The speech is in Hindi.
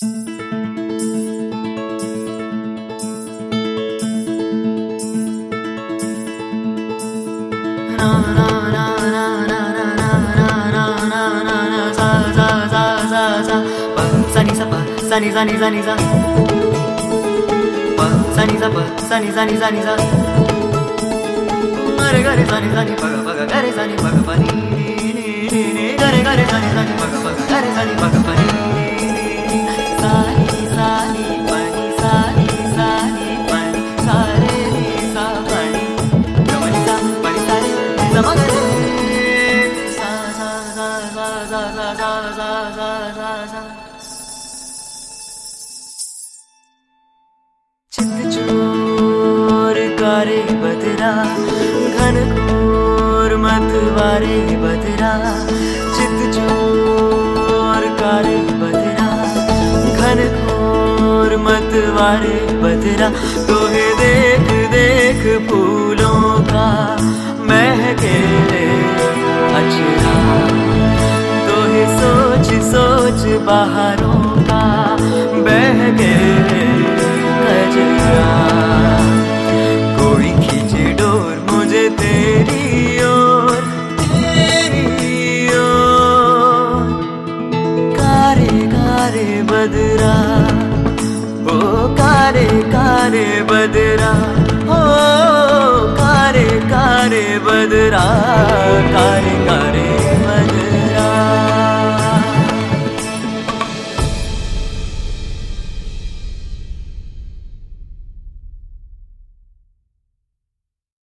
Sunny, sunny, sunny, sunny. Sunny, sunny, sunny, sunny, sunny. Gare gare sunny, sunny, paga paga, gare sunny, paga pani. Gare gare sunny, sunny, paga paga, gare sunny, paga pani. Sunny, sunny, pani, sunny, sunny, pani, sare ni sa pani. Gamani sa pani sare, zamagare. Sa sa sa sa sa sa sa sa sa sa. चित चोर कारे बदरा घन घोर मतवारे बदरा चित चोर कारे बदरा घन घोर मतवारे बदरा तोहे देख देख फूलों का महके अचरा तोहे सोच सोच बहारों का बहके कोई खींचे डोर मुझे तेरी ओर कारे कारे बदरा ओ कारे कारे बदरा ओ कारे कारे बदरा कारे कारे